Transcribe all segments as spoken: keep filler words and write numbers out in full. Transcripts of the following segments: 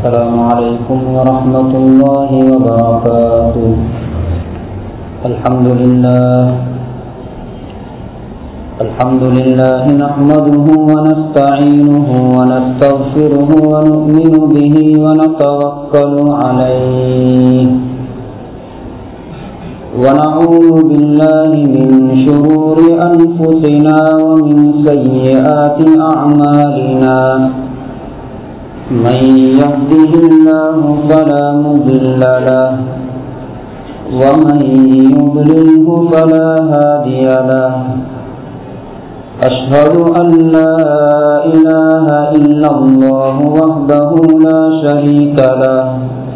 السلام عليكم ورحمة الله وبركاته. الحمد لله الحمد لله نحمده ونستعينه ونستغفره ونؤمن به ونتوكل عليه ونعوذ بالله من شرور أنفسنا ومن سيئات أعمالنا. من يهده الله فلا مضل له ومن يضلله فلا هادي له. أشهد أن لا إله إلا الله وحده لا شريك له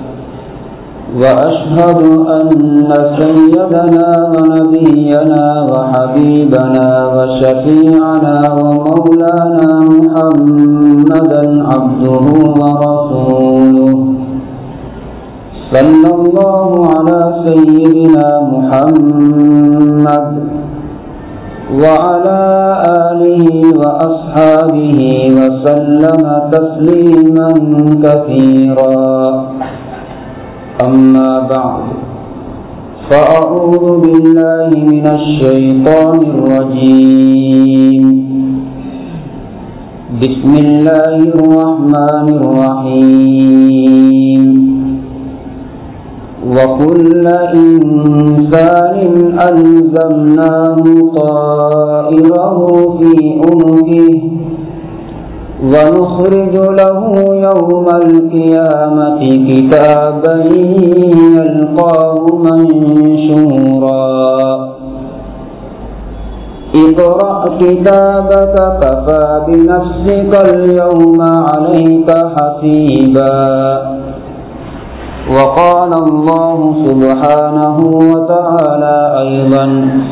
وأشهد أن سيدنا ونبينا وحبيبنا وشفيعنا ومولانا محمدا عبده ورسوله. صلى الله على سيدنا محمد وعلى آله وأصحابه وسلم تسليما كثيرا. أما بعد، فأعوذ بالله من الشيطان الرجيم. بسم الله الرحمن الرحيم. وكل إنسان ألزمناه طائره في عنقه ونخرج له يوم القيامة كتابا يلقاه منشورا. اقرأ كتابك كفى بنفسك اليوم عليك حسيبا. وقال الله سبحانه وتعالى أيضا: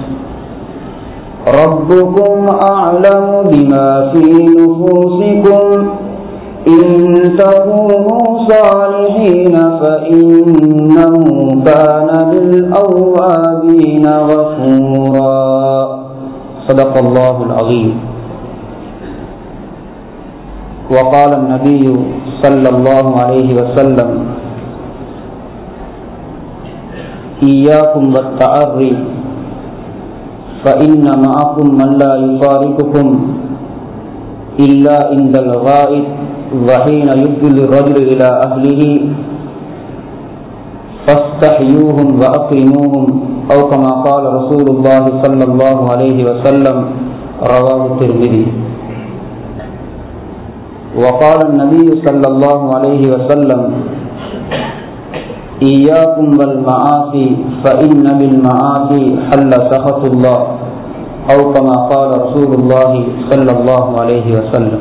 ربكم أعلم بما في نفوسكم إن تكونوا صالحين فإنه كان للأوابين غفورا. صدق الله العظيم. وقال النبي صلى الله عليه وسلم: إياكم والتعري فإن معكم من لا يفارقكم إلا عند الغائط وحين يبدل الرجل إلى أهله فاستحيوهم وأكرموهم أو كما قال رسول الله صلى الله عليه وسلم. رواه الترمذي. وقال النبي صلى الله عليه وسلم: إياكم والمعاصي فإن بالمعاصي حل سخط الله أو كما قال رسول الله صلى الله عليه وسلم.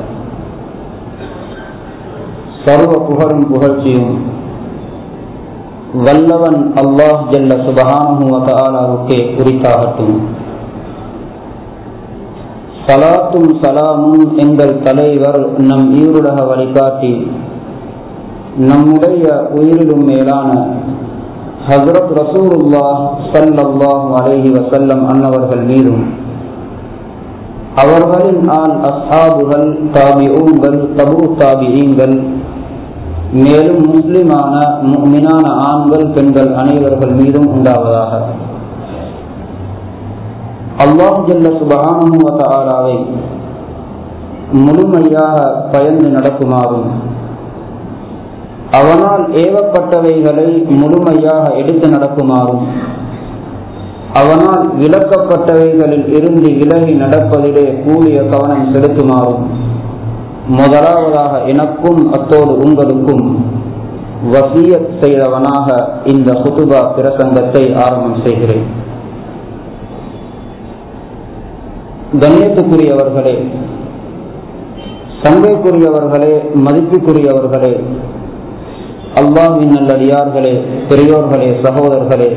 சர்வ புகழும் புகழ்ச்சியும் வல்லவன் அல்லாஹ் ஜல்ல சுப்ஹானஹு வ தஆலாவுக்கே உரித்தாகட்டும். ஸலாத்தும் ஸலாமும் எங்கள் தலைவர் நம் ஈருலக வழிகாட்டி நம்முடைய உயிரிலும் மேலான ஹஜ்ரத் ரசூலுல்லாஹ் ஸல்லல்லாஹு அலைஹி வஸல்லம் அன்னவர்கள் மீதும் அவர்களின் ஆல் அஸ்ஹாபுகள், தாபிஊன்கள், தபூ தாபிஈன்கள், மேலும் முஸ்லிமான முஃமினான ஆண்கள் பெண்கள் அனைவர்கள் மீதும் உண்டாவதாக. அல்லாஹ் ஜல்ல சுப்ஹானஹு வ தஆலாவை முழுமையாக பயந்து நடக்குமாறும் அவனால் ஏவப்பட்டவைகளை முழுமையாக எடுத்து நடக்குமாறும் அவனால் விலக்கப்பட்டவைகளில் இருந்து விலகி நடப்பதிலே கூடிய கவனம் செலுத்துமாறும் முதலாவதாக எனக்கும் அத்தோடு உங்களுக்கும் வசியத் செய்தவனாக இந்த குதுபா பிரசங்கத்தை ஆரம்பம் செய்கிறேன். கண்ணியத்துக்குரியவர்களே, சங்கைக்குரியவர்களே, மதிப்புக்குரியவர்களே, அல்லாஹ்வின் நல்லடியார்களே, பெரியோர்களே, சகோதரர்களே,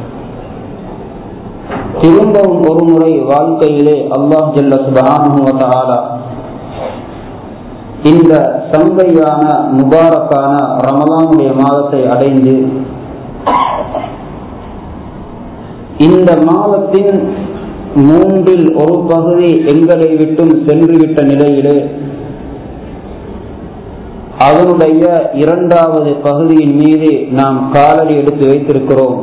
திரும்பவும் ஒரு முறை வாழ்க்கையிலே அல்லாஹ் ஜல்ல சுப்ஹானஹு வ தஆலா இந்த சங்கையான முபாரக்கான ரமலானுடைய மாதத்தை அடைந்து இந்த மாதத்தின் மூன்றில் ஒரு பகுதி எங்களை விட்டும் சென்றுவிட்ட நிலையிலே அதனுடைய இரண்டாவது பகுதியின் மீது நாம் காலடி எடுத்து வைத்திருக்கிறோம்.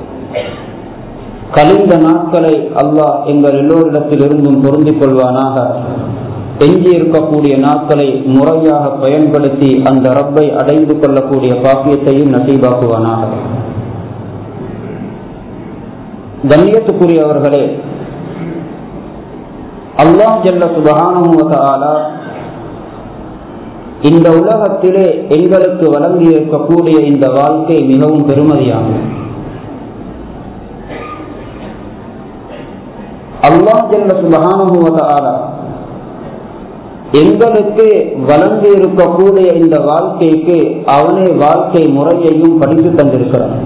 கழிந்த நாட்களை அல்லாஹ் எங்கள் எல்லோரிடத்தில் இருந்தும் பொருந்திக் கொள்வானாக. எஞ்சி இருக்கக்கூடிய நாட்களை முறையாக பயன்படுத்தி அந்த ரப்பை அடைந்து கொள்ளக்கூடிய பாக்கியத்தையும் நசீபாக்குவானாக. கண்ணியத்துக்குரியவர்களே, அல்லாஹ் ஜல்ல சுப்ஹானஹு வ தஆலா இந்த உலகத்திலே எங்களுக்கு வழங்கி இருக்கக்கூடிய இந்த வாழ்க்கை மிகவும் பெருமதியானது. அல்லாஹ் ஜல்ல சுப்ஹானஹு வ தஆலா எங்களுக்கு வழங்கி இருக்கக்கூடிய இந்த வாழ்க்கைக்கு அவனே வாழ்க்கை முறையையும் படித்து தந்திருக்கிறான்.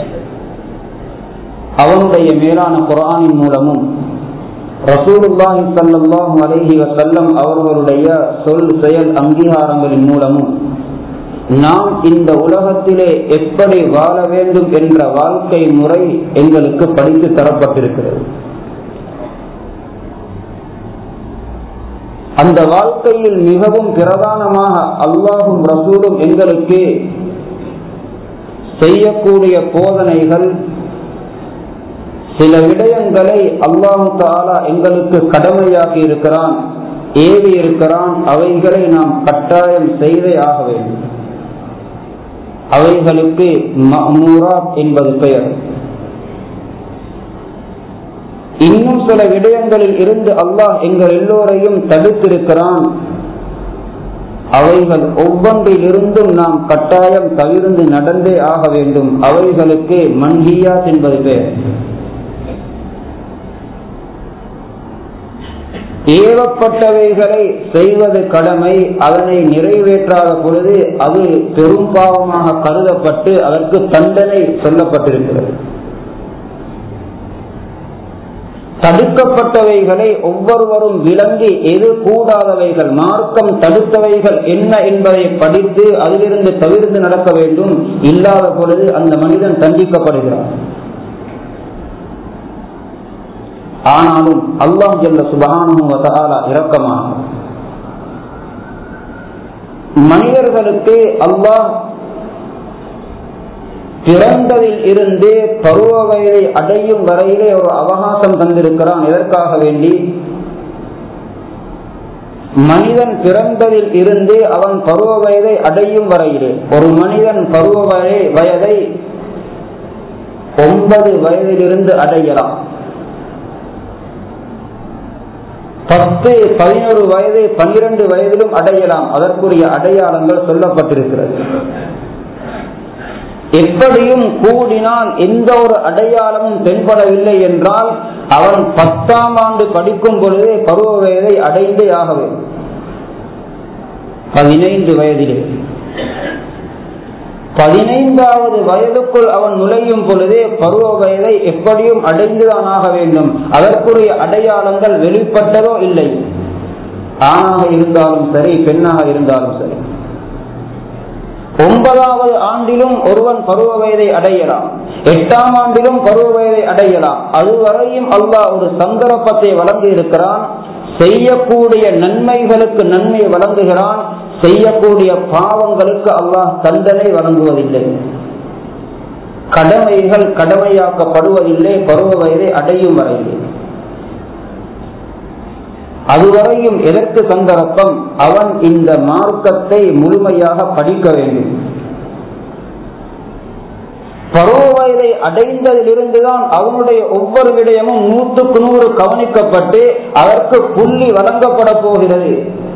அவனுடைய மேலான குர்ஆனின் மூலமும் ரசூலுல்லாஹி ஸல்லல்லாஹு அலைஹி வஸல்லம் அவர்களுடைய சொல் செயல் அங்கீகாரங்களின் மூலமும் நாம் இந்த உலகத்திலே எப்படி வாழ வேண்டும் என்ற வாழ்க்கை முறை எங்களுக்கு படித்து தரப்பட்டிருக்கிறது. அந்த வாழ்க்கையில் மிகவும் பிரதானமாக அல்லாஹும் ரசூலும் எங்களுக்கு செய்யக்கூடிய போதனைகள், சில விடயங்களை அல்லாஹு தஆலா எங்களுக்கு கடமையாக்கி இருக்கிறான், ஏவி இருக்கிறான். அவைகளை நாம் கட்டாயம் செய்தே ஆக வேண்டும். அவைகளுக்கு மஅமூராத் என்பது பெயர். இன்னும் சில விடயங்களில் இருந்து அல்லாஹ் எங்கள் எல்லோரையும் தடுத்திருக்கிறான். அவைகள் ஒவ்வொன்றில் இருந்தும் நாம் கட்டாயம் தவிர்த்து நடந்தே ஆக வேண்டும். அவைகளுக்கு மன்ஹியாத் என்பது பெயர். ஏவப்பட்டவைகளை செய்வது கடமை. அதனை நிறைவேற்றாத பொழுது அது பெரும் பாவமாக கருதப்பட்டு அதற்கு தண்டனை சொல்லப்பட்டிருக்கிறது. தடுக்கப்பட்டவைகளை ஒவ்வொருவரும் விளங்கி எது கூடாதவைகள், மார்க்கம் தடுத்தவைகள் என்ன என்பதை படித்து அதிலிருந்து தவிர்த்து நடக்க வேண்டும். இல்லாத பொழுது அந்த மனிதன் தண்டிக்கப்படுகிறான். ஆனாலும் அல்லாஹ் ஜல்ல சுப்ஹானஹு வ தஆலா இரக்கமாக மனிதர்களுக்கு அல்லாஹ் பிறந்ததில் இருந்தே பருவ வயதை அடையும் வரையிலே ஒரு அவகாசம் தந்திருக்கிறான். எதற்காக வேண்டி? மனிதன் பிறந்ததில் இருந்தே அவன் பருவ வயதை அடையும் வரையிலே, ஒரு மனிதன் பருவ வயதை ஒன்பது வயதிலிருந்து அடையலாம். பத்து பதினோரு வயது பனிரெண்டு வயதிலும் அடையலாம். அதற்குரிய அடையாளங்கள் சொல்லப்பட்டிருக்கிறது. எப்படியும் கூடினால் எந்த ஒரு அடையாளமும் தென்படவில்லை என்றால் அவன் பத்தாம் ஆண்டு படிக்கும் பொழுதே பருவ வயதை அடைந்தே ஆக வேண்டும். பதினைந்து வயதிலே பதினைந்தாவது வயதுக்குள் அவன் நுழையும் பொழுதே பருவ வயதை எப்படியும் அடைந்துதான் ஆக வேண்டும். அதற்குரிய அடையாளங்கள் வெளிப்பட்டதோ இல்லை. ஆணாக இருந்தாலும் சரி, பெண்ணாக இருந்தாலும் சரி. ஒன்பதாவது ஆண்டிலும் ஒருவன் பருவ வயதை அடையலாம். எட்டாம் ஆண்டிலும் பருவ வயதை அடையலாம். அதுவரையும் அல்லாஹ் ஒரு சந்தர்ப்பத்தை வழங்கி இருக்கிறான். செய்யக்கூடிய நன்மைகளுக்கு நன்மை வழங்குகிறான். செய்யக்கூடிய பாவங்களுக்கு அல்லாஹ் தண்டனை வழங்குவதில்லை. கடமைகள் கடமையாக்கப்படுவதில்லை பருவ வயதை அடையும் வரையில். அதுவரையும் எதற்கு சந்தர்ப்பம்? அவன் இந்த மார்க்கத்தை முழுமையாக படிக்க வேண்டும். பருவ வயதை அடைந்ததிலிருந்துதான் அவனுடைய ஒவ்வொரு விடயமும் நூற்றுக்கு நூறு கவனிக்கப்பட்டு அதற்கு புள்ளி வழங்கப்பட போகிறது.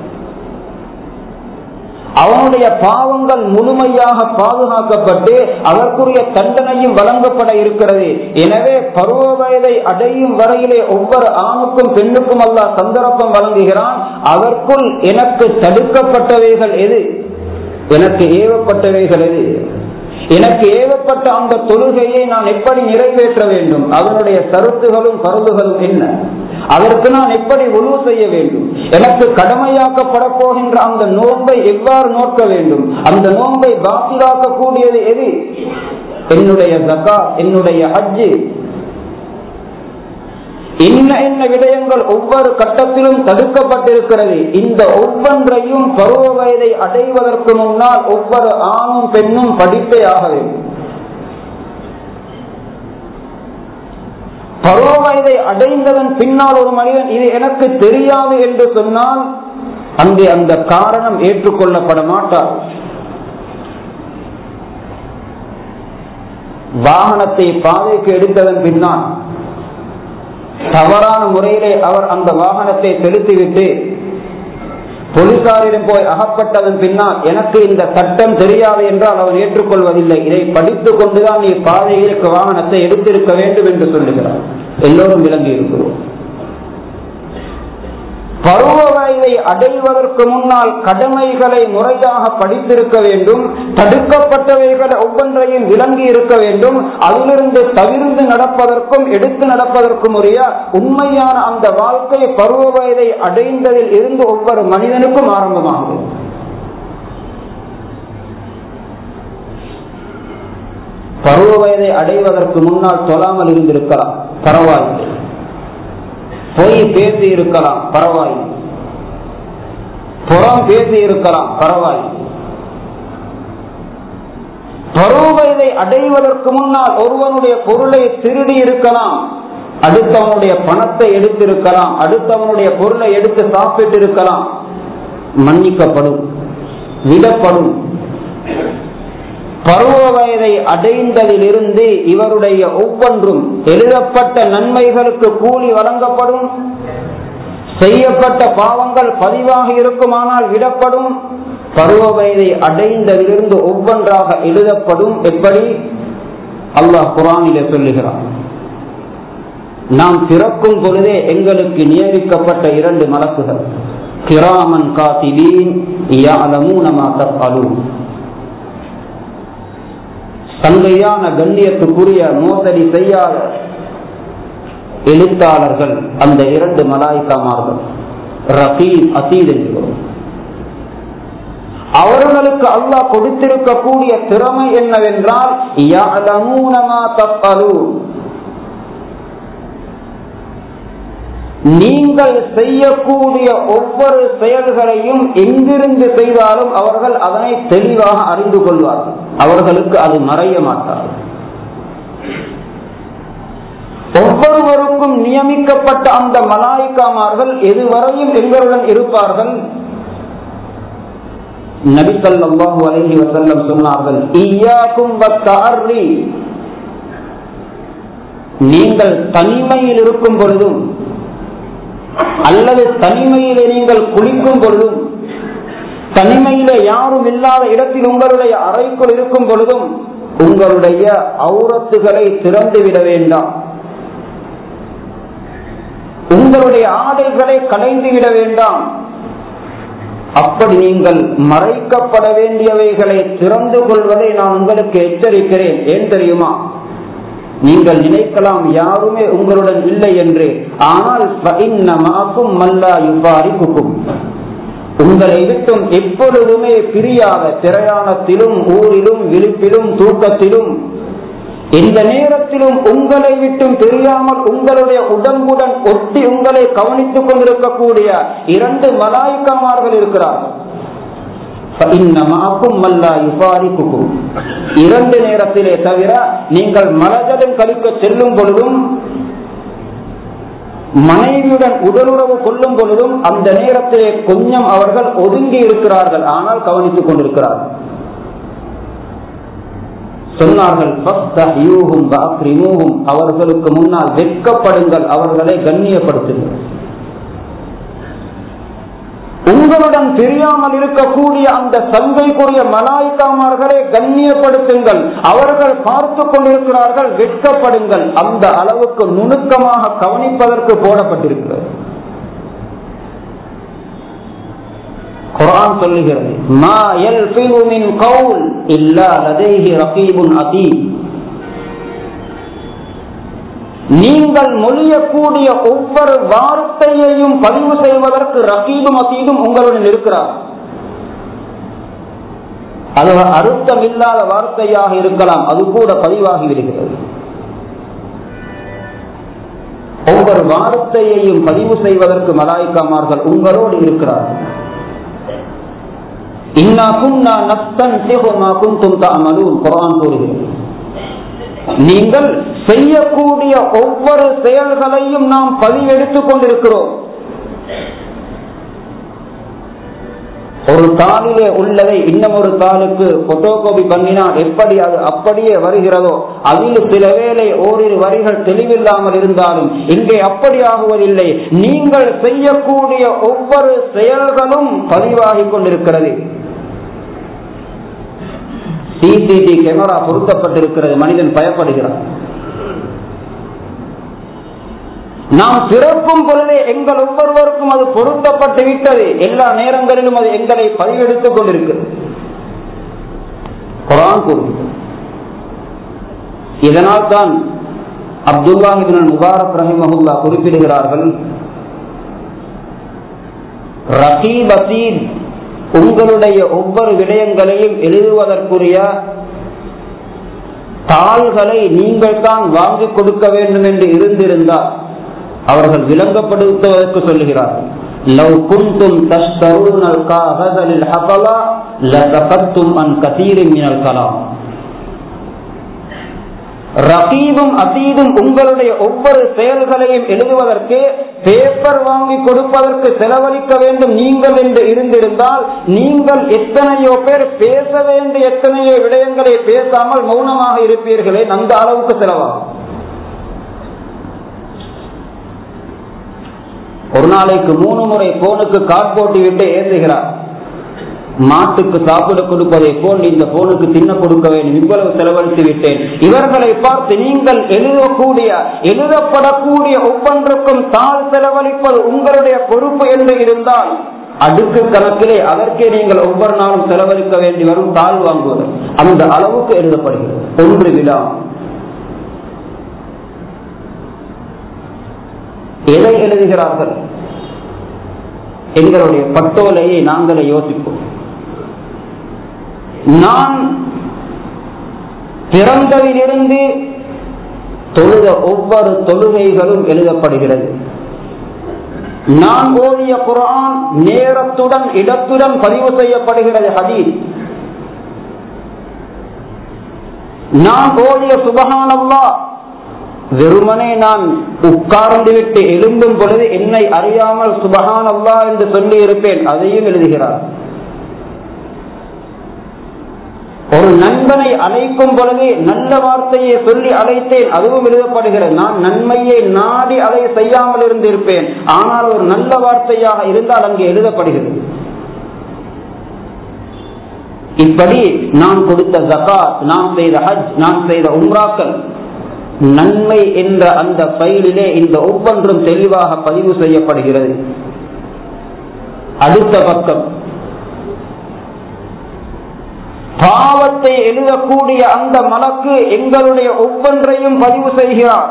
அவனுடைய பாவங்கள் முழுமையாக பாதுகாக்கப்பட்டு அதற்குரிய தண்டனையும் வழங்கப்பட இருக்கிறது. எனவே பருவ வயதை அடையும் வரையிலே ஒவ்வொரு ஆணுக்கும் பெண்ணுக்கும் அல்லாஹ் சந்தர்ப்பம் வழங்குகிறான். அதற்குள் எனக்கு தடுக்கப்பட்டவைகள் எது, எனக்கு ஏவப்பட்டவைகள் எது, எனக்கு ஏவப்பட்ட அந்த தொழுகையை நான் எப்படி நிறைவேற்ற வேண்டும், அதனுடைய கருத்துகளும் கருதுகளும் என்ன, அதற்கு நான் எப்படி ஒழுங்கு செய்ய வேண்டும், எனக்கு கடமையாக்கப்பட போகின்ற அந்த நோன்பை எவ்வாறு நோக்க வேண்டும், அந்த நோன்பை பாத்திலாக்க கூடியது எது, என்னுடைய ஜகாத், என்னுடைய ஹஜ், இன்ன என்ன விடயங்கள் ஒவ்வொரு கட்டத்திலும் தடுக்கப்பட்டிருக்கிறது. இந்த ஒவ்வொன்றையும் பருவ வயதை அடைவதற்கு முன்னால் ஒவ்வொரு ஆணும் பெண்ணும் படிப்பே ஆக வேண்டும். பருவ வயதை அடைந்ததன் பின்னால் ஒரு மனிதன் இது எனக்கு தெரியாது என்று சொன்னால் அங்கே அந்த காரணம் ஏற்றுக்கொள்ளப்பட மாட்டார். வாகனத்தை பாதைக்கு எடுத்ததன் பின்னால் தவறான முறையிலே அவர் அந்த வாகனத்தை செலுத்திவிட்டு போலீசாரிடம் போய் அகப்பட்டதன் பின்னால் எனக்கு இந்த சட்டம் தெரியாது என்றால் அவர் ஏற்றுக்கொள்வதில்லை. இதை படித்துக் கொண்டுதான் நீ பாதையிற்கு வாகனத்தை எடுத்திருக்க வேண்டும் என்று சொல்லுகிறார். எல்லோரும் விளங்கி இருக்கிறோம். பருவ வயதை அடைவதற்கு முன்னால் கடமைகளை முறையாக படித்திருக்க வேண்டும். தடுக்கப்பட்டவைகளை ஒவ்வொன்றையும் விளங்கி இருக்க வேண்டும். அதிலிருந்து தவிர்த்து நடப்பதற்கும் எடுத்து நடப்பதற்கும் உரிய உண்மையான அந்த வாழ்க்கை பருவ வயதை அடைந்ததில் இருந்து ஒவ்வொரு மனிதனுக்கும் ஆரம்பமாகும். பருவ வயதை அடைவதற்கு முன்னால் சொல்லாமல் இருந்திருக்கலாம், பரவாயில்லை. பொய் பேசி இருக்கலாம், பரவாயில்லை. புறம் பேசி இருக்கலாம், பரவாயில்லை. பருவ வயதை அடைவதற்கு முன்னால் ஒருவனுடைய பொருளை திருடி இருக்கலாம், அடுத்தவனுடைய பணத்தை எடுத்திருக்கலாம், அடுத்தவனுடைய பொருளை எடுத்து சாப்பிட்டு இருக்கலாம். மன்னிக்கப்படும், விடப்படும். பருவ வயதை அடைந்ததிலிருந்து இவருடைய ஒவ்வொன்றும் எழுதப்பட்ட நன்மைகளுக்கு கூலி வழங்கப்படும். செய்யப்பட்ட பாவங்கள் பதிவாக இருக்குமானால் விடப்படும். பருவ வயதை அடைந்ததிலிருந்து ஒவ்வொன்றாக எழுதப்படும். எப்படி? அல்லாஹ் குர்ஆனிலே சொல்லுகிறான், நாம் பிறக்கும் பொழுதே எங்களுக்கு நியமிக்கப்பட்ட இரண்டு மலக்குகள், கிராமன் காத்திபீன் யஅலமூன மா தஃஅலூன். சங்கையான கண்ணியத்துக்குரிய மோசடி செய்யாத எழுத்தாளர்கள் அந்த இரண்டு மலாயிகாமார்கள், ரகீப் அதீத் என்கிறோம். அவர்களுக்கு அல்லாஹ் கொடுத்திருக்கக்கூடிய திறமை என்னவென்றால் யஅலமூன மா தஃஅலூன். நீங்கள் செய்யக்கூடிய ஒவ்வொரு செயல்களையும் எங்கிருந்து செய்தாலும் அவர்கள் அதனை தெளிவாக அறிந்து கொள்வார்கள். அவர்களுக்கு அது மறைய மாட்டார்கள். ஒவ்வொருவருக்கும் நியமிக்கப்பட்ட அந்த மலாயிகாமார்கள் எதுவரையும் எங்களுடன் இருப்பார்கள். நபி ஸல்லல்லாஹு அலைஹி வஸல்லம் சொன்னார்கள், இய்யாக்கும் வத்தஅர்ரி. நீங்கள் தனிமையில் இருக்கும் பொழுதும் அல்லது தனிமையிலே நீங்கள் குளிக்கும் பொழுதும், தனிமையிலே யாரும் இல்லாத இடத்தில் உங்களுடைய அறைக்குள் இருக்கும் பொழுதும் உங்களுடைய ஔரத்துகளை திறந்து விட வேண்டாம். உங்களுடைய ஆடைகளை களைந்து விட வேண்டாம். அப்படி நீங்கள் மறைக்கப்பட வேண்டியவைகளை திறந்து கொள்வதை நான் உங்களுக்கு எச்சரிக்கிறேன். ஏன் தெரியுமா? நீங்கள் நினைக்கலாம் யாருமே உங்களுடன் இல்லை என்று. ஆனால் உங்களை விட்டும் எப்பொழுதுமே பிரியாத பிரயாணத்திலும் ஊரிலும் விழிப்பிலும் தூக்கத்திலும் இந்த நேரத்திலும் உங்களை விட்டும் தெரியாமல் உங்களுடைய உடம்புடன் ஒட்டி உங்களை கவனித்துக் கொண்டிருக்கக்கூடிய இரண்டு மலாயிகாமார்கள் இருக்கிறார்கள். இரண்டு நேரத்திலே தவிர நீங்கள் மலஜலம் கழிக்க செல்லும் பொழுதும் மனைவியுடன் உடலுறவு கொள்ளும் பொழுதும் அந்த நேரத்திலே கொஞ்சம் அவர்கள் ஒதுங்கி இருக்கிறார்கள், ஆனால் கவனித்துக் கொண்டிருக்கிறார்கள். சொன்னார்கள், அவர்களுக்கு முன்னால் வெட்கப்படுங்கள், அவர்களை கண்ணியப்படுத்துங்கள். உங்களுடன் தெரியாமல் இருக்கக்கூடிய அந்த சங்கைக்குரிய மலாயிகாமார்களை கண்ணியப்படுத்துங்கள். அவர்கள் பார்த்து கொண்டிருக்கிறார்கள், வெட்கப்படுங்கள். அந்த அளவுக்கு நுணுக்கமாக கவனிப்பதற்கு போடப்பட்டிருக்கிறது. குர்ஆன் சொல்லுகிறது, மா யல்ஃபிது மின் கௌல் இல்லா லதைஹி ரகீபுன் அதீத். நீங்கள் மொழியக்கூடிய ஒவ்வொரு வார்த்தையையும் பதிவு செய்வதற்கு ரகீபும் அதீதும் உங்களுடன் இருக்கிறார். அது அர்த்தம் இல்லாத வார்த்தையாக இருக்கலாம், அது கூட பதிவாகி விடுகிறது. ஒவ்வொரு வார்த்தையையும் பதிவு செய்வதற்கு மலாயிக்காமார்கள் உங்களோடு இருக்கிறார்கள். இன்னா குன்னா நஸ்தன்சிஹு மா குன்தும் தஅமலூன் குர்ஆன் கூறுகிறது. நீங்கள் செய்யக்கூடிய ஒவ்வொரு செயல்களையும் நாம் பதிவெடுத்துக் கொண்டிருக்கிறோம். ஒரு தாளிலே உள்ளதை இன்னும் ஒரு தாளுக்கு போட்டோகாபி பண்ணினால் எப்படி அது அப்படியே வருகிறதோ, அதில் சில வேளை ஓரிரு வரிகள் தெளிவில்லாமல் இருந்தாலும் இங்கே அப்படி ஆகுவதில்லை. நீங்கள் செய்யக்கூடிய ஒவ்வொரு செயல்களும் பதிவாகிக் கொண்டிருக்கிறது. சிசிடிவி கேமரா பொருத்தப்பட்டிருக்கிறது. மனிதன் பயப்படுகிறான். நாம் பிறக்கும் பொழுதே எங்கள் ஒவ்வொருவருக்கும் அது பொருத்தப்பட்டு விட்டது. எல்லா நேரங்களிலும் அது எங்களை பதிவெடுத்துக் கொண்டிருக்கிறது. குர்ஆன் கூறுகிறது. இதனால் தான் அப்துல்லாஹ் இப்னு முபாரக் ரஹிமஹுல்லாஹ் குறிப்பிடுகிறார்கள், ரகீப் அதீத் உங்களுடைய ஒவ்வொரு விடயங்களையும் எழுதுவதற்குரிய தாள்களை நீங்கள் தான் வாங்கி கொடுக்க வேண்டும் என்று இருந்திருந்தால் அவர்கள் விளங்கப்படுத்துவதற்கு சொல்லுகிறார்கள். லவ் குன்தும் தஷ்தரூனல் காஹஸலில் ஹஃபலா லதஃபத்தும் அன் கஸீரின் மினல் கலாம். ரகீபும் அதீதும் உங்களுடைய ஒவ்வொரு செயல்களையும் எழுதுவதற்கு பேப்பர் வாங்கி கொடுப்பதற்கு செலவழிக்க வேண்டும் நீங்கள் என்று இருந்திருந்தால் நீங்கள் எத்தனையோ பேர் பேச வேண்டிய எத்தனையோ விடயங்களை பேசாமல் மௌனமாக இருப்பீர்களே, அந்த அளவுக்கு செலவாகும். ஒரு நாளைக்கு மூணு முறை போனுக்கு காட் போட்டு விட்டு ஏற்றுகிறார். மாட்டுக்கு சாப்பிட கொடுப்பதை போல் இந்த போனுக்கு தின்ன கொடுக்க வேண்டும், இவ்வளவு செலவழித்து விட்டேன். இவர்களை பார்த்து நீங்கள் எழுதக்கூடிய எழுதப்படக்கூடிய ஒவ்வொன்றுக்கும் தாள் செலவழிப்பது உங்களுடைய பொறுப்பு என்று இருந்தால் அடுக்கு கணக்கிலே அதற்கே நீங்கள் ஒவ்வொரு நாளும் செலவழிக்க வேண்டி வரும். தாள் வாங்குவது அந்த அளவுக்கு எழுதப்படுகிறது. ஒன்று விழா எதை எழுதுகிறார்கள்? எங்களுடைய பட்டோலையை நாங்களே யோசிப்போம். நான் பிறந்ததிலிருந்து தொழுத ஒவ்வொரு தொழுகைகளும் எழுதப்படுகிறது. நான் ஓதிய குர்ஆன் நேரத்துடன் இடத்துடன் பதிவு செய்யப்படுகிறது. ஹதீஸ் நான் ஓதிய சுப்ஹானல்லாஹ் வெறுமனே நான் உட்கார்ந்து விட்டு எழும்பும் பொழுது என்னை அறியாமல் சுப்ஹானல்லாஹ் என்று சொல்லி இருப்பேன், அதையும் எழுதுகிறார். ஒரு நண்பனை அழைக்கும் பொழுது நல்ல வார்த்தையை சொல்லி அழைத்தேன், அதுவும் எழுதப்படுகிறது. நான் நன்மையை நாடி அதை செய்யாமல் இருந்திருப்பேன், ஆனால் ஒரு நல்ல வார்த்தையாக இருந்தால் அங்கே எழுதப்படுகிறது. இப்படி நான் கொடுத்த ஜகாத், நான் செய்த ஹஜ், நான் செய்த உம்ராக்கள், நன்மை என்ற அந்த ஃபைலிலே இந்த ஒவ்வொன்றும் தெளிவாக பதிவு செய்யப்படுகிறது. அடுத்த பக்கம் பாவத்தை எழுதக்கூடிய அந்த மலக்கு எங்களுடைய ஒவ்வொன்றையும் பதிவு செய்கிறார்.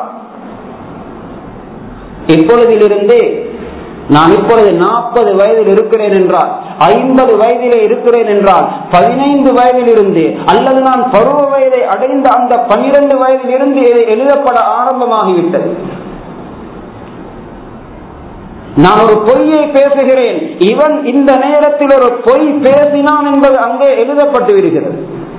இப்பொழுதிலிருந்து நான் இப்பொழுது நாற்பது வயதில் இருக்கிறேன் என்றால், ஐம்பது வயதிலே இருக்கிறேன் என்றால், பதினைந்து வயதில் இருந்து அல்லது நான் பருவ வயதை அடைந்த அந்த பனிரெண்டு வயதில் இருந்து எழுதப்பட ஆரம்பமாகிவிட்டது. நான் ஒரு பொய்யை பேசுகிறேன், இவன் இந்த நேரத்தில் ஒரு பொய் பேசினான் என்பது அங்கே எழுதப்பட்டு விடுகிறது.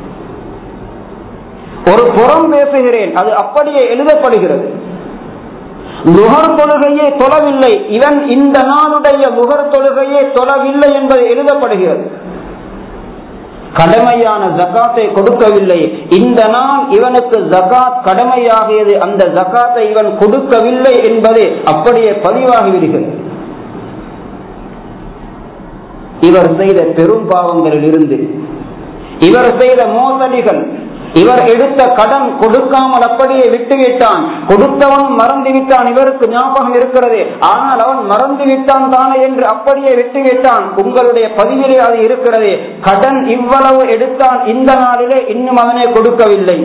ஒரு புறம் பேசுகிறேன், அது அப்படியே எழுதப்படுகிறது. நுகர் தொழுகையே தொழவில்லை, இவன் இந்த நாளுடைய நுகர் தொழுகையே தொழவில்லை என்பது எழுதப்படுகிறது. கடமையான ஜகாத்தை கொடுக்கவில்லை, இந்த நாள் இவனுக்கு ஜகாத் கடமையாகியது, அந்த ஜகாத்தை இவன் கொடுக்கவில்லை என்பது அப்படியே பதிவாகி விடுகிறது. இவர் செய்த பெரும் பாவங்களில் இருந்து, இவர் செய்த மோசடிகள், இவர் எடுத்த கடன் கொடுக்காமல் அப்படியே விட்டுவிட்டான், கொடுத்தவன் மறந்து விட்டான், இவருக்கு ஞாபகம் இருக்கிறது, ஆனால் அவன் மறந்து விட்டான் தானே என்று அப்படியே விட்டுவிட்டான். உங்களுடைய பதிவிலே அது இருக்கிறது. கடன் இவ்வளவு எடுத்தான், இந்த நாளிலே இன்னும் அவனே கொடுக்கவில்லை.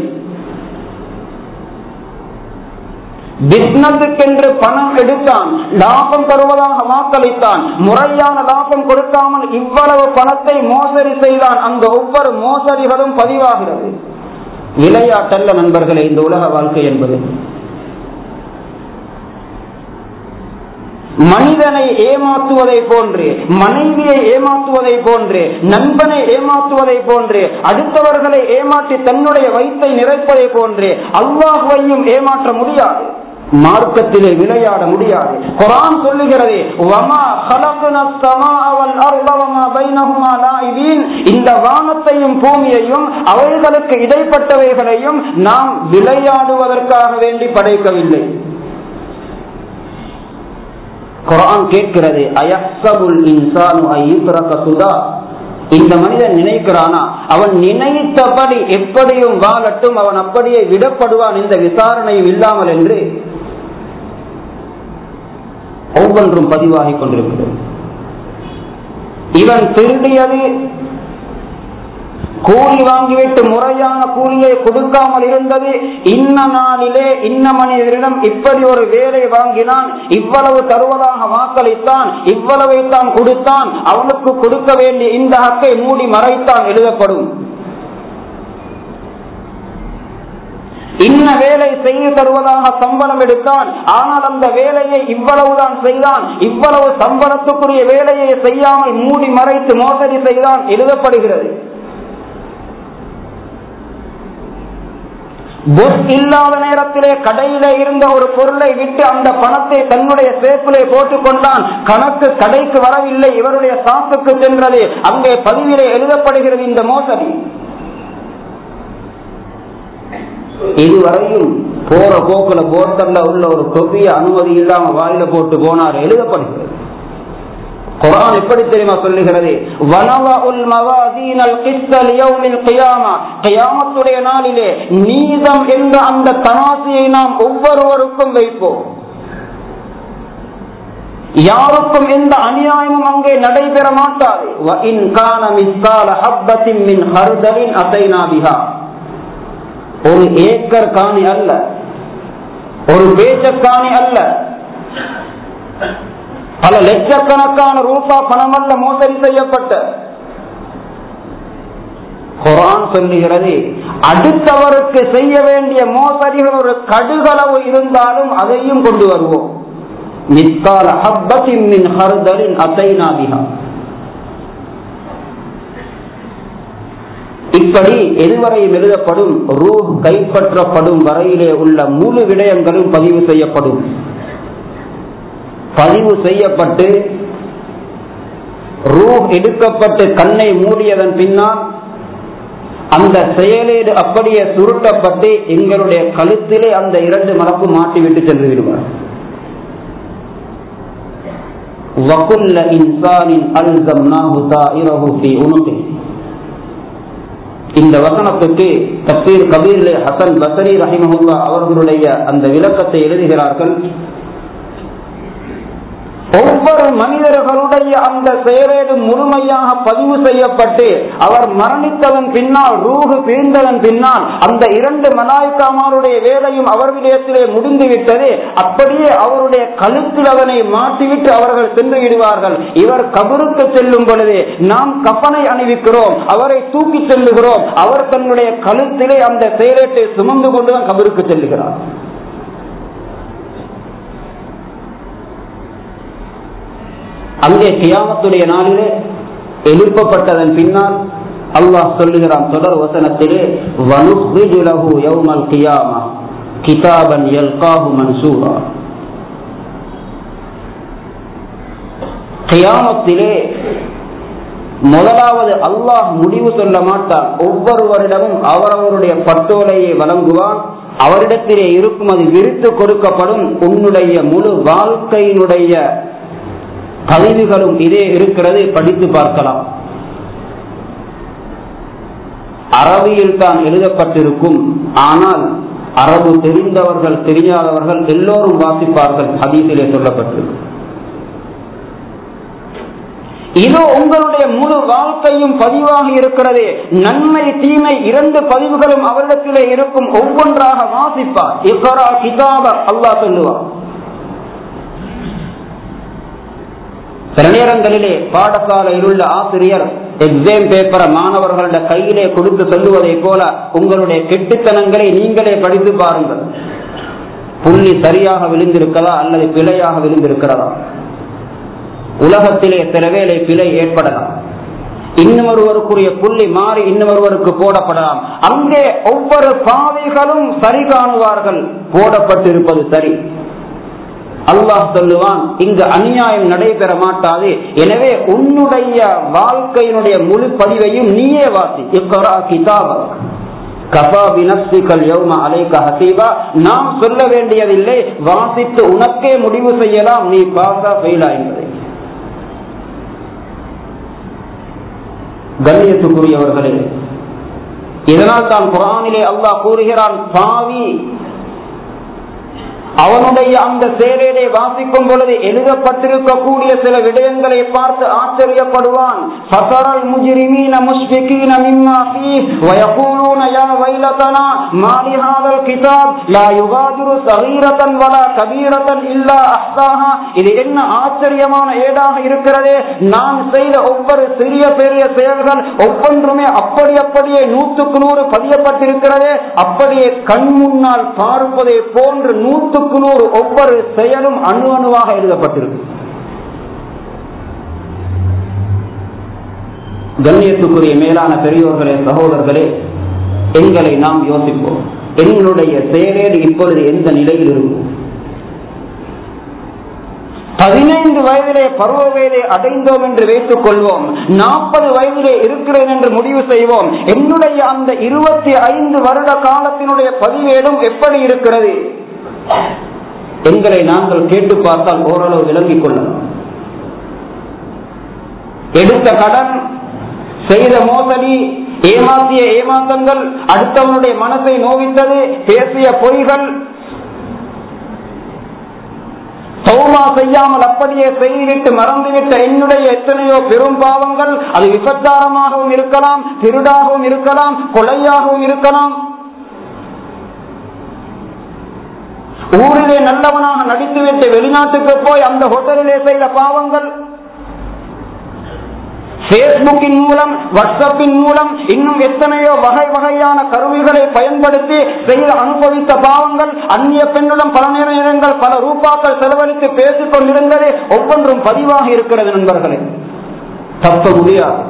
பிஸ்னஸுக்கென்று பணம் எடுத்தான், லாபம் தருவதாக வாக்களித்தான், முறையான லாபம் கொடுக்காமல் இவ்வளவு பணத்தை மோசடி செய்தான். அந்த ஒவ்வொரு மோசடிகளும் பதிவாகிறது. விளையாட்டல்ல நண்பர்களே இந்த உலக வாழ்க்கை என்பது. மனிதனை ஏமாற்றுவதை போன்று, மனைவியை ஏமாற்றுவதை போன்று, நண்பனை ஏமாற்றுவதை போன்று, அடுத்தவர்களை ஏமாற்றி தன்னுடைய வயிற்றை நிறைப்பதை போன்று அல்லாஹ்வையும் ஏமாற்ற முடியாது. மார்க்கத்திலே விளையாட முடியாது. குர்ஆன் சொல்லுகிறது, வமா خلقنا السماء والارض وما بينهما لاعبين. இந்த வானத்தையும் பூமியையும் அவைகளுக்கு இடைப்பட்டவைகளையும் நாம் விளையாடுவதற்காக வேண்டி படைக்கவில்லை. குர்ஆன் கேட்கிறது, அயஹ்சபுல் இன்சானு அய்யுத்ரக சுதா. இந்த மனிதன் நினைக்கிறானா அவன் நினைத்தபடி எப்படியும் வாழட்டும், அவன் அப்படியே விடப்படுவான் இந்த விசாரணையும் இல்லாமல் என்று ஒவ்வொன்றும் பதிவாகி கொண்டிருக்கிறது. இவன் திருடியது, கூலி வாங்கிவிட்டு முறையான கூலியை கொடுக்காமல் இருந்தது, இன்ன நாளிலே இன்ன மனிதரிடம் இப்படி ஒரு வேலை வாங்கினான், இவ்வளவு தருவதாக வாக்களித்தான், இவ்வளவை தான் கொடுத்தான், அவனுக்கு கொடுக்க வேண்டிய இந்த ஹக்கை மூடி மறைத்தான் எழுதப்படும். இன்ன வேலை செய்து தருவதாக சம்பளம் எடுத்தான், ஆனால் அந்த வேலையை இவ்வளவுதான் செய்தான், இவ்வளவு சம்பளத்துக்குரிய வேலையை செய்யாமல் மூடி மறைத்து மோசடி செய்தான் எழுதப்படுகிறது. புஷ் இல்லாத நேரத்திலே கடையில இருந்த ஒரு பொருளை விட்டு அந்த பணத்தை தன்னுடைய சேப்பிலே போட்டுக் கொண்டான். கணக்கு கடைக்கு வரவில்லை, இவருடைய சாப்புக்கு சென்றது. அங்கே பதிவிலே எழுதப்படுகிறது இந்த மோசடி. இதுவரையும் போற போக்குல போர்த்தல்ல உள்ள ஒரு தொப்பிய அனுமதி இல்லாம வாயில போட்டு போனார் எழுதப்படுகிறது. குர்ஆன் எப்படி தெரியுமா சொல்லுகிறது, வனவஉல் மவாதீனல் கிஸ்ஸ லியௌமில் கியாமா. கியாமத்துடைய நாளிலே நீதம் என்ற அந்த தராசியை நாம் ஒவ்வொருவருக்கும் வைப்போம். யாருக்கும் எந்த அநியாயமும் அங்கே நடைபெற மாட்டாது. வ இன் கான மிஸ்கால ஹப்பத்தின் மின் ஹர்தலின் அதைனா பிஹா. ஒரு ஏக்கர் காணி அல்ல, ஒரு பேச்சக்காணி அல்ல, பல லட்சக்கணக்கான ரூபா பணம் அல்ல மோசடி செய்யப்பட்ட. குர்ஆன் சொல்லுகிறது, அடுத்தவருக்கு செய்ய வேண்டிய மோசடிகள் ஒரு கடுகளவு இருந்தாலும் அதையும் கொண்டு வருவோம். மிஸ்கால ஹப்பத்தின் மின் ஹர்தலின் அதைனா பிஹா. இப்படி எதுவரையும் எழுதப்படும், ரூஹ் கைப்பற்றப்படும் வரையிலே உள்ள முழு விடயங்களும் பதிவு செய்யப்படும். பதிவு செய்யப்பட்டு ரூஹ் எடுக்கப்பட்டு கண்ணை மூடியதன் பின்னால் அந்த செயலேடு அப்படியே சுருட்டப்பட்டு எங்களுடைய கழுத்திலே அந்த இரண்டு மலக்கு மாட்டிவிட்டு சென்று விடுவார். வகுல்ல இன்சானின் அல்ஸம்னாஹு தாயிரஹு ஃபீ உனுகிஹி. இந்த வசனத்துக்கு தஃசீர் கபீரிலே ஹசன் பஸரி ரஹிமஹுல்லாஹ் அவர்களுடைய அந்த விளக்கத்தை எழுதுகிறார்கள். ஒவ்வொரு மனிதர்களுடைய அந்த செயலேடு முழுமையாக பதிவு செய்யப்பட்டு அவர் மரணித்ததன் பின்னால், ரூஹு பிரிந்ததன் பின்னால் அந்த இரண்டு மலாயிக்காமாருடைய வேலையும் அவர்களிடத்திலே முடிந்துவிட்டது. அப்படியே அவருடைய கழுத்தில் அதனை மாற்றிவிட்டு அவர்கள் சென்று விடுவார்கள். இவர் கபருக்கு செல்லும் பொழுது நாம் கஃனை அணிவிக்கிறோம், அவரை தூக்கி செல்லுகிறோம். அவர் தன்னுடைய கழுத்திலே அந்த செயலேட்டை சுமந்து கொண்டுதான் கபருக்கு செல்லுகிறார். அங்கே கியாமத்துடைய நாளிலே எழுப்பப்பட்டதன் பின்னால் அல்லாஹ் சொல்லுகிறான் தொடர் வசனத்திலே, வனுக்ரிஜு லஹு யௌமல் கியாமா கிதாபன் யல்காஹு மன்சூரா. கியாமத்திலே முதலாவது அல்லாஹ் முடிவு சொல்ல மாட்டான். ஒவ்வொருவரிடமும் அவரவருடைய பட்டோலையை வழங்குவான். அவரிடத்திலே இருக்கும் அது விரித்து கொடுக்கப்படும். உன்னுடைய முழு வாழ்க்கையினுடைய பதிவுகளும் இதே இருக்கிறது, படித்து பார்க்கலாம். அரபியில் தான் எழுதப்பட்டிருக்கும். ஆனால் அரபு தெரிந்தவர்கள் தெரியாதவர்கள் எல்லோரும் வாசிப்பார்கள். ஹதீஸிலே சொல்லப்பட்டிருக்கு. இதோ உங்களுடைய முழு வாழ்க்கையும் பதிவாக இருக்கிறது. நன்மை தீமை இரண்டு பதிவுகளும் அவரிடத்திலே இருக்கும். ஒவ்வொன்றாக வாசிப்பார். இக்ரா கிதாப அல்லாஹ் சொல்லுவார். சில நேரங்களிலே பாடசாலையில் உள்ள ஆசிரியர் எக்ஸாம் பேப்பரை மாணவர்களுடைய கையிலே கொடுத்து சொல்லுவதை போல உங்களுடைய கெட்டுத்தனங்களை நீங்களே படித்து பாருங்கள். புள்ளி சரியாக விழுந்திருக்கிறதா அல்லது பிழையாக விழுந்திருக்கிறதா? உலகத்திலே சில வேளை பிழை ஏற்படலாம், இன்னொருவருக்குரிய புள்ளி மாறி இன்னொருவருக்கு போடப்படலாம். அங்கே ஒவ்வொரு பாவிகளும் சரி காணுவார்கள், போடப்பட்டிருப்பது சரி. அல்லாஹ் சொல்லுவான், இங்கு அநியாயம் நடைபெற மாட்டாது. எனவே உன்னுடைய வாழ்க்கையினுடைய முழு பதிவையும் நீயே வாசி. இக்ரா கிதாபக் கஃபா பினஃப்ஸிகல் யௌம அலைக ஹஸீபா. நாம் சொல்ல வேண்டியதில்லை, வாசித்து உனக்கே முடிவு செய்யலாம் நீ பாஸா ஃபெயிலா என்பதை. கண்ணியத்துக்குரியவர்களே, இதனால் தான் குர்ஆனிலே அல்லாஹ் கூறுகிறான், பாவி அவனுடைய அந்த சேவையை வாசிக்கும் பொழுது எழுதப்பட்டிருக்கக்கூடிய சில விடயங்களை பார்த்து ஆச்சரியப்படுவான். ஃபஸரல் முஜ்ரிமீன முஷ்ஃபிகீன மிம்மா ஃபீஹ் வயகூலூன யா வைலதனா மா லிஹாதல் கிதாப் லா யுகாதிரு ஸகீரத்தன் வலா கபீரத்தன் இல்லா அஹ்ஸாஹா. இது என்ன ஆச்சரியமான ஏடாக இருக்கிறது. நான் செய்த ஒவ்வொரு சிறிய பெரிய செயல்கள் ஒவ்வொன்றுமே அப்படி அப்படியே நூற்றுக்கு நூறு பதியப்பட்டிருக்கிறது. அப்படியே கண் முன்னால் பார்ப்பதை போன்று நூற்று நூறு ஒவ்வொரு செயலும் அணு அணுவாக எழுதப்பட்டிருக்கு. கண்ணியத்துக்குரிய மேலான பெரியோர்களே, சகோதரர்களே, எங்களை நாம் யோசிப்போம், எங்களுடைய செயலேடு இப்பொழுது எந்த நிலையில் இருக்கும்? பதினைந்து வயதிலே பருவ வயதை அடைந்தோம் என்று வைத்துக் கொள்வோம், நாற்பது வயதிலே இருக்கிறேன் என்று முடிவு செய்வோம். என்னுடைய அந்த இருபத்தி ஐந்து வருட காலத்தினுடைய பதிவேடும் எப்படி இருக்கிறது? எங்களை நாங்கள் கேட்டு பார்த்தால் ஓரளவு விளங்கிக் கொள்ளலாம். எடுத்த கடன், செய்த மோசடி, ஏமாற்றிய ஏமாற்றங்கள், அடுத்தவனுடைய மனசை நோவித்தது, பேசிய பொய்கள், தௌபா செய்யாமல் அப்படியே செய்துவிட்டு மறந்துவிட்ட என்னுடைய எத்தனையோ பெரும் பாவங்கள். அது விபச்சாரமாகவும் இருக்கலாம், திருடாகவும் இருக்கலாம், கொலையாகவும் இருக்கலாம், ஊரிலே நல்லவனாக நடித்துவிட்டு வெளிநாட்டுக்கு போய் அந்த ஹோட்டலிலே செய்த பாவங்கள், பேஸ்புக்கின் மூலம், வாட்ஸ்அப்பின் மூலம், இன்னும் எத்தனையோ வகை வகையான கருவிகளை பயன்படுத்தி செய்த அனுபவித்த பாவங்கள், அந்நிய பெண்ணுடன் பல நேரங்கள் பல ரூபாக்கள் செலவழித்து பேசிக் கொண்டிருந்தது ஒவ்வொன்றும் பதிவாக இருக்கிறது. நண்பர்களே, தப்ப முடியாது.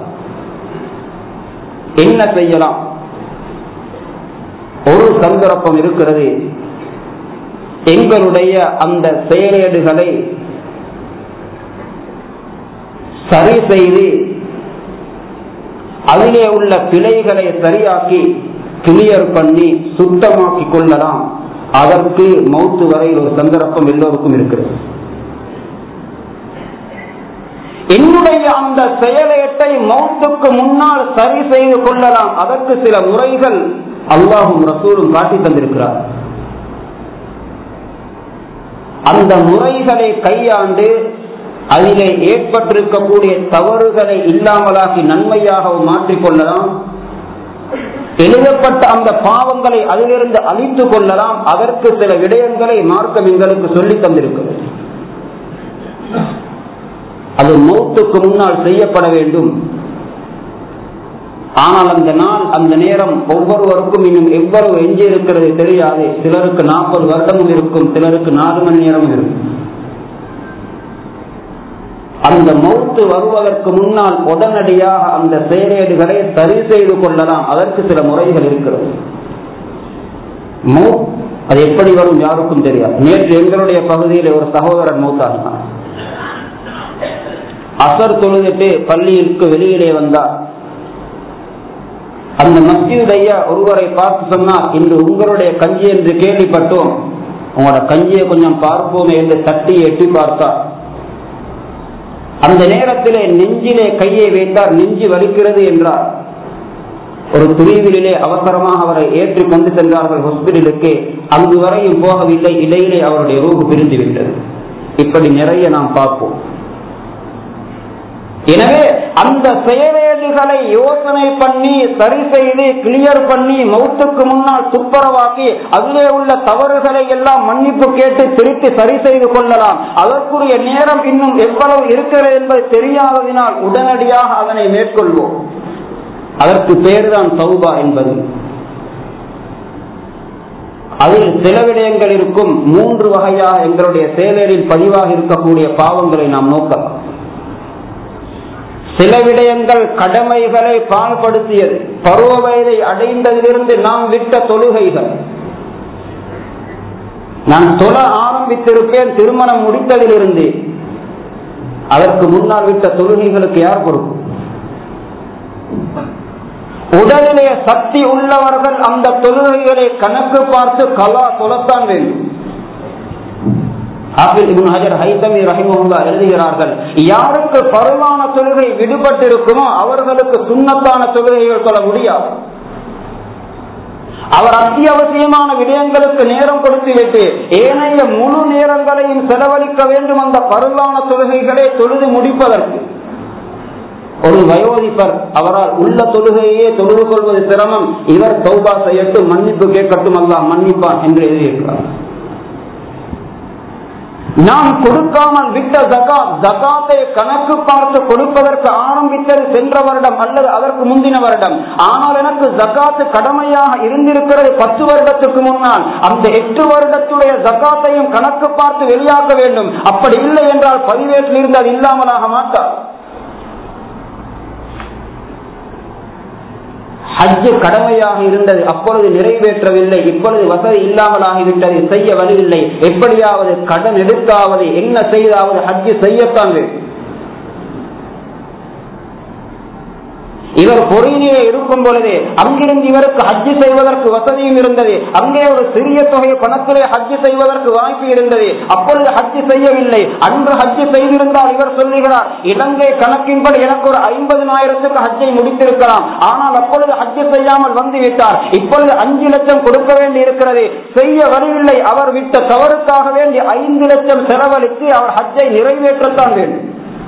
என்ன செய்யலாம்? ஒரு சந்தர்ப்பம் இருக்கிறது, எங்களுடைய அந்த செயலேடுகளை சரி செய்து அதிலே உள்ள பிழைகளை சரியாக்கி கிளியர் பண்ணி சுத்தமாக்கி கொள்ளலாம். அதற்கு மௌத்து வரையில் ஒரு சந்தர்ப்பம் எல்லோருக்கும் இருக்கிறது. என்னுடைய அந்த செயலேட்டை மௌத்துக்கு முன்னால் சரி செய்து கொள்ளலாம். அதற்கு சில முறைகள் அல்லாஹும் ரசூலும் காட்டி தந்திருக்கிறார். அந்த முறைகளை கையாண்டு அதிலே ஏற்பட்டிருக்கக்கூடிய தவறுகளை இல்லாமலாக்கி நன்மையாகவும் மாற்றிக்கொள்ளலாம். எழுதப்பட்ட அந்த பாவங்களை அதிலிருந்து அழித்துக் கொள்ளலாம். அதற்கு சில விடயங்களை மார்க்கம் எங்களுக்கு சொல்லி தந்திருக்கிறது. அது மௌத்துக்கு முன்னால் செய்யப்பட வேண்டும். ஆனால் அந்த நாள், அந்த நேரம் ஒவ்வொருவருக்கும் இன்னும் எவ்வளவு எஞ்சி இருக்கிறது தெரியாது. சிலருக்கு நாற்பது வருடமும் இருக்கும், சிலருக்கு நாலு மணி நேரமும் இருக்கும். அந்த மௌத்து வருவதற்கு முன்னால் உடனடியாக அந்த செயலேடுகளை சரி செய்து கொள்ளலாம். அதற்கு சில முறைகள் இருக்கிறது. மௌத் அது எப்படி வரும் யாருக்கும் தெரியாது. நேற்று எங்களுடைய பகுதியில் ஒரு சகோதரர் மௌத்தானார். அசர் தொழுதுட்டு பள்ளியிற்கு வெளியிலே வந்தார். அந்த மஸ்ஜிதுடைய ஒருவரை பார்த்து சொன்னார், இன்று உங்களுடைய கஞ்சி என்று கேள்விப்பட்டோம், உங்களோட கஞ்சியை கொஞ்சம் பார்ப்போமே என்று தட்டி எட்டி பார்த்தார். அந்த நேரத்திலே நெஞ்சிலே கையை வைத்தார். நெஞ்சு வலிக்கிறது என்றார். ஒரு துரிவிலே அவசரமாக அவரை ஏற்றி கொண்டு சென்றார்கள் ஹாஸ்பிட்டலுக்கு. அங்கு வரையும் போகவில்லை, இடையிலே அவருடைய ரூபு பிரிந்து விட்டது. இப்படி நிறைய நாம் பார்ப்போம். எனவே அந்த செயலேடுகளை யோசனை பண்ணி சரி செய்து கிளியர் பண்ணி மௌத்துக்கு முன்னால் துப்புரவாக்கி அதிலே உள்ள தவறுகளை எல்லாம் மன்னிப்பு கேட்டு திருத்தி சரி செய்து கொள்ளலாம். அதற்குரிய நேரம் இன்னும் எவ்வளவு இருக்கிறது என்பது தெரியாததினால் உடனடியாக அதனை மேற்கொள்வோம். அதற்கு பேர்தான் தௌபா என்பது. அதில் சில விடயங்கள் இருக்கும். மூன்று வகையாக எங்களுடைய செயலில் பதிவாக இருக்கக்கூடிய பாவங்களை நாம் நோக்கலாம். சில விடயங்கள் கடமைகளை பால்படுத்தியது. பருவ வயதை அடைந்ததிலிருந்து நாம் விட்ட தொழுகைகள். நான் தொழ ஆரம்பித்திருப்பேன் திருமணம் முடித்ததிலிருந்து. அதற்கு முன்னால் விட்ட தொழுகைகளுக்கு யார் பொறுப்பு? உடலிலே சக்தி உள்ளவர்கள் அந்த தொழுகைகளை கணக்கு பார்த்து கலா தொழத்தான் வேண்டும். எழுதுகிறார்கள், யாருக்கு பருவான தொழுகை விடுபட்டிருக்குமோ அவர்களுக்கு சுன்னத்தான தொழுகைகள் சொல்ல முடியாது. அவர் அத்தியாவசியமான விடயங்களுக்கு நேரம் கொடுத்து விட்டு ஏனைய முழு நேரங்களையும் செலவழிக்க வேண்டும் அந்த பருவான தொழுகைகளை தொழுது முடிப்பதற்கு. ஒரு வயோதிபர் அவரால் உள்ள தொழுகையே தொழுது கொள்வது சிரமம், இவர் தௌபா செய்யட்டும், மன்னிப்பு கேட்கட்டும், அல்லாஹ் மன்னிப்பான் என்று எழுதியிருக்கிறார். நாம் கொடுக்காமல் விட்ட ஜகாத், ஜகாத்தை கணக்கு பார்த்து கொடுப்பதற்கு ஆரம்பித்தது சென்ற வருடம் அல்லது அதற்கு முந்தின வருடம். ஆனால் எனக்கு ஜகாத்து கடமையாக இருந்திருக்கிறது பத்து வருடத்துக்கு முன்னால். அந்த எட்டு வருடத்துடைய ஜகாத்தையும் கணக்கு பார்த்து வெளியாக்க வேண்டும். அப்படி இல்லை என்றால் பதிவேட்டில் இருந்து அது இல்லாமலாக மாட்டார். ஹஜ் கடமையாக இருந்தது, அப்பொழுது நிறைவேற்றவில்லை, இப்பொழுது வசதி இல்லாமல் ஆகிவிட்டது, செய்ய வழியில்லை, எப்படியாவது கடன் எடுத்தாவது என்ன செய்தாவது ஹஜ் செய்யத்தான் வேண்டும். இவர் பொறியிலே இருக்கும் பொழுதே அங்கிருந்து இவருக்கு ஹஜ் செய்வதற்கு வசதியும் இருந்தது. அங்கே ஒரு சிறிய தொகை பணத்திலே ஹஜ் செய்வதற்கு வாய்ப்பு இருந்தது. அப்பொழுது ஹஜ் செய்யவில்லை. அன்று ஹஜ் செய்திருந்தால் இவர் சொல்லுகிறார், இலங்கை கணக்கின்படி எனக்கு ஒரு ஐம்பதினாயிரத்துக்கு ஹஜ்ஜை முடித்திருக்கலாம். ஆனால் அப்பொழுது ஹஜ் செய்யாமல் வந்து விட்டார். இப்பொழுது அஞ்சு லட்சம் கொடுக்க வேண்டி இருக்கிறது, செய்ய வரவில்லை. அவர் விட்ட தவறுக்காக வேண்டி ஐந்து லட்சம் செலவழித்து அவர் ஹஜ்ஜை நிறைவேற்றத்தான் வேண்டும்.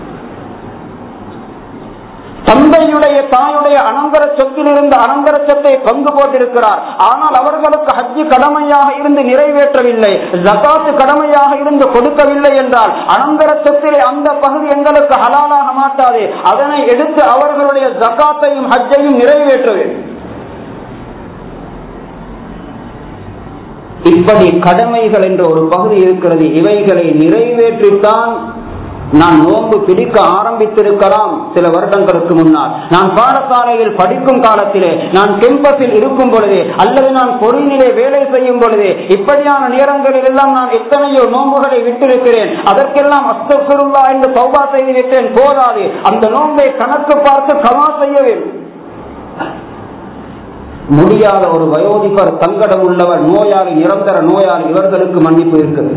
தந்தையுடைய தாயுடைய அனந்தர சொத்தில் இருந்து அனந்தர சொத்தை பங்கு போட்டிருக்கிறார். ஆனால் அவர்களுக்கு ஹஜ்ஜு கடமையாக இருந்து நிறைவேற்றவில்லை, ஜகாத்து கடமையாக இருந்து கொடுக்கவில்லை என்றால் அனந்தர சொத்திலே அந்த பகுதி எங்களுக்கு ஹலாலாக மாட்டாது. அதனை எடுத்து அவர்களுடைய ஜகாத்தையும் ஹஜ்ஜையும் நிறைவேற்ற வேண்டும். இப்படி கடமைகள் என்ற ஒரு பகுதி இருக்கிறது. இவைகளை நிறைவேற்றித்தான் நான் நோன்பு பிடிக்க ஆரம்பித்திருக்கலாம். சில வருடங்களுக்கு முன்னால் நான் பாடசாலையில் படிக்கும் காலத்திலே, நான் கேம்பஸில் இருக்கும் பொழுதே, அல்லது நான் பொறியிலே வேலை செய்யும் பொழுதே, இப்படியான நேரங்களில் எல்லாம் நான் எத்தனையோ நோன்புகளை விட்டிருக்கிறேன். அதற்கெல்லாம் அஸ்தக்ஃபிருல்லாஹ் என்று தௌபா செய்து விட்டேன். போதாது, அந்த நோன்பை கணக்கு பார்த்து கமா செய்ய வேண்டும். முடியாத ஒரு வயோதிபர், சங்கடம் உள்ளவர், நோயாளி, நிரந்தர நோயாளி, இவர்களுக்கு மன்னிப்பு இருக்கிறது.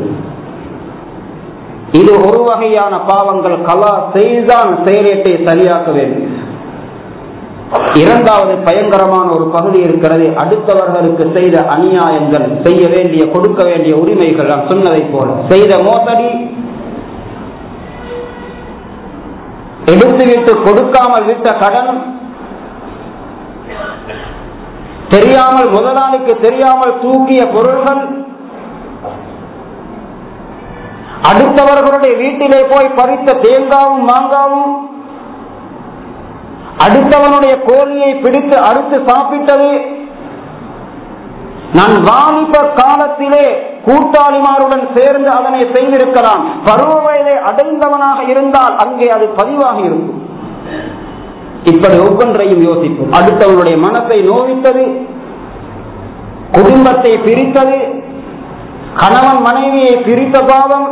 இது ஒரு வகையான பாவங்கள். கலா செய்தான் செயலேட்டை சரியாக்க வேண்டும். இரண்டாவது பயங்கரமான ஒரு பகுதி இருக்கிறது, அடுத்தவர்களுக்கு செய்த அநியாயங்கள், செய்ய வேண்டிய கொடுக்க வேண்டிய உரிமைகள். நான் சொன்னதை போல செய்த மோசடி, எடுத்துவிட்டு கொடுக்காமல் விட்ட கடன், தெரியாமல் முதலாளிக்கு தெரியாமல் தூக்கிய பொருள்கள், அடுத்தவர்களுடைய வீட்டிலே போய் பறித்த தேங்காவும் மாங்காவும், அடுத்தவனுடைய கோழியை பிடித்து அறுத்து சாப்பிட்டது. நான் வாலிப காலத்திலே கூட்டாளிமாருடன் சேர்ந்து அதனை செய்திருக்கலாம். பருவ வயதை அடைந்தவனாக இருந்தால் அங்கே அது பதிவாகி இருக்கும். இப்படி ஒவ்வொன்றையும் யோசிப்போம். அடுத்தவனுடைய மனத்தை நோவித்தது, குடும்பத்தை பிரித்தது, கணவன் மனைவியை பிரித்த பாவம்,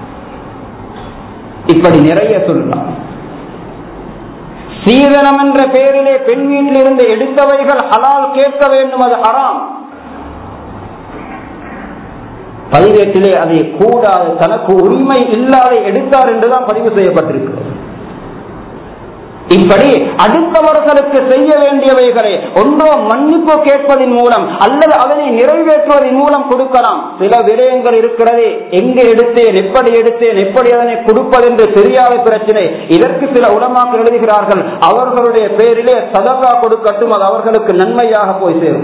இப்படி நிறைய சொல்லலாம். சீதனம் என்ற பெயரிலே பெண் வீட்டில் இருந்து எடுத்தவைகள் ஹலால் கேட்க வேண்டும், அது ஹராம். பதிவேட்டிலே அதை கூடாது, தனக்கு உரிமை இல்லாத எடுத்தார் என்றுதான் பதிவு செய்யப்பட்டிருக்கிறது. இப்படி அடுத்தவர்களுக்கு செய்ய வேண்டியவைகளை ஒன்றோ மன்னிப்பு கேட்பதன் மூலம் அல்லது அதனை நிறைவேற்றுவதன் மூலம் கொடுக்கலாம். சில விடயங்கள் இருக்கிறது, எங்கே எடுத்தேன், எப்படி எடுத்தேன், எப்படி அதனை கொடுப்பது என்று தெரியாத பிரச்சனை. இதற்கு சில உலமாக்கள் எழுதுகிறார்கள், அவர்களுடைய பேரிலே சதகா கொடுக்கட்டும், அது அவர்களுக்கு நன்மையாக போய் சேரும்.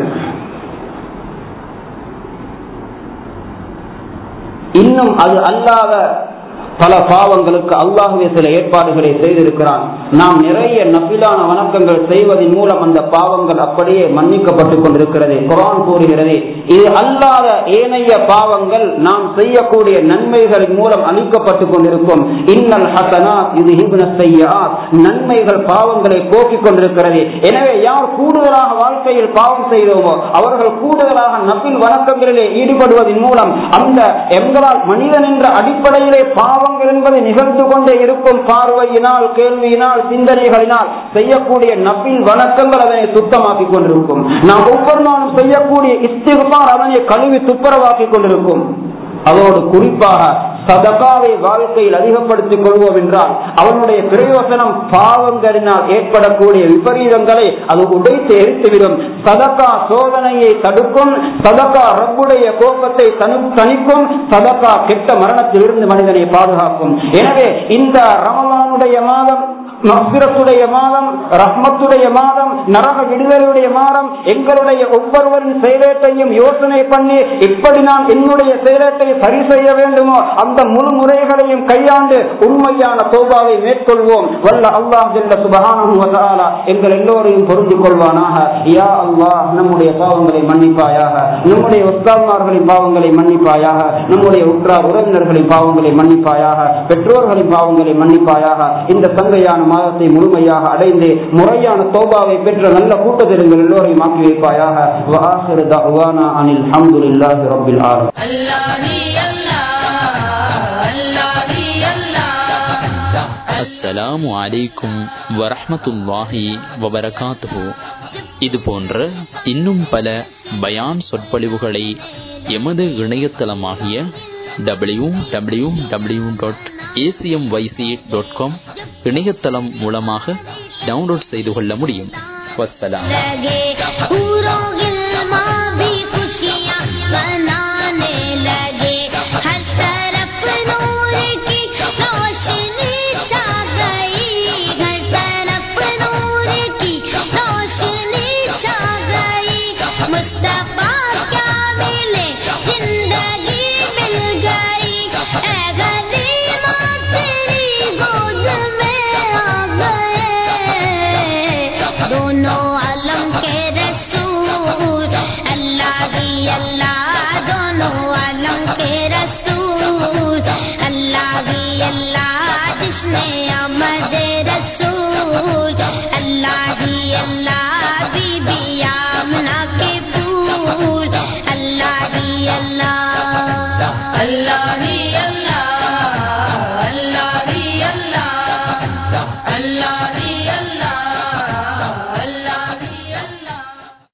இன்னும் அது அல்லாத பல பாவங்களுக்கு அல்லாஹ்வே சில ஏற்பாடுகளை செய்திருக்கிறான். நாம் நிறைய நபிலான வணக்கங்கள் செய்வதன் மூலம் அந்த பாவங்கள் அப்படியே மன்னிக்கப்பட்டுக் கொண்டிருக்கிறது. குர்ஆன் கூறுகிறது, இது அல்லாத ஏனைய பாவங்கள் நாம் செய்யக்கூடிய நன்மைகளின் மூலம் அழிக்கப்பட்டுக் கொண்டிருக்கும். இன்னல் ஹஸனாத் யுذஹிபுன ஸய்யிஆத், நன்மைகள் பாவங்களை போக்கிக் கொண்டிருக்கிறது. எனவே யார் கூடுதலாக வாழ்க்கையில் பாவம் செய்தோமோ அவர்கள் கூடுதலாக நபில் வணக்கங்களிலே ஈடுபடுவதன் மூலம் அந்த எங்களால் மனிதன் என்ற அடிப்படையிலே பாவங்கள் என்பது நிகழ்ந்து கொண்டே இருக்கும். பார்வையினால், கேள்வியினால், சிந்தனைகளினால் செய்யக்கூடிய நபில் வணக்கங்கள் அதனை சுத்தமாக்கி கொண்டிருக்கும். நாம் ஒவ்வொரு நாளும் செய்யக்கூடிய இஸ்திக்பார் அதனை கழுவி துப்புரவாக்கி கொண்டிருக்கும். அதோடு குறிப்பாக சதகாவை வாழ்க்கையில் அதிகப்படுத்திக் கொள்வோம் என்றால் அவனுடைய பிரயோசனம் பாவங்களினால் ஏற்படக்கூடிய விபரீதங்களை அது உடைத்து எரித்துவிடும். சதகா சோதனையை தடுக்கும், சதகா ரப்புடைய கோபத்தை தணிக்கும், சதகா கெட்ட மரணத்திலிருந்து மனிதனை பாதுகாக்கும். எனவே இந்த ரமலானுடைய மாதம் மக்ஃபிரத்துடைய மாதம், ரஹ்மத்துடைய மாதம், நரக விடுதலையுடைய மாதம், எங்களுடைய ஒவ்வொருவரின் செயலேட்டையும் யோசனை பண்ணி இப்படி நான் என்னுடைய செயலேட்டை சரி செய்ய வேண்டுமோ அந்த முழு முறைகளையும் கையாண்டு உண்மையான தௌபாவை மேற்கொள்வோம். வல்ல அல்லாஹ் ஜல்ல சுப்ஹானஹு வ தஆலா எங்கள் எல்லோரையும் பொருந்திக் கொள்வானாக. யா அல்லாஹ், நம்முடைய பாவங்களை மன்னிப்பாயாக, நம்முடைய உஸ்தாத்மார்களின் பாவங்களை மன்னிப்பாயாக, நம்முடைய உற்றார் உறவினர்களின் பாவங்களை மன்னிப்பாயாக, பெற்றோர்களின் பாவங்களை மன்னிப்பாயாக. இந்த சங்கையான மாதத்தை முழுமையாக அடைந்து முறையான தௌபாவை பெற்ற நல்ல கூட்டத்திற்கு எல்லோரையும் ஆக்கி வைப்பாயாக. வ ஆகிரு தஅவானா அனில் ஹம்துலில்லாஹி ரப்பில் ஆலமீன். அஸ்ஸலாமு அலைக்கும் வரஹ்மத்துல்லாஹி வபரகாத்துஹு. இது போன்ற இன்னும் பல பயான் சொற்பொழிவுகளை எமது இணையதளமாகிய W W W dot ACMYC dot com இணையதளம் மூலமாக டவுன்லோட் செய்து கொள்ள முடியும். வஸ்ஸலாம். Allah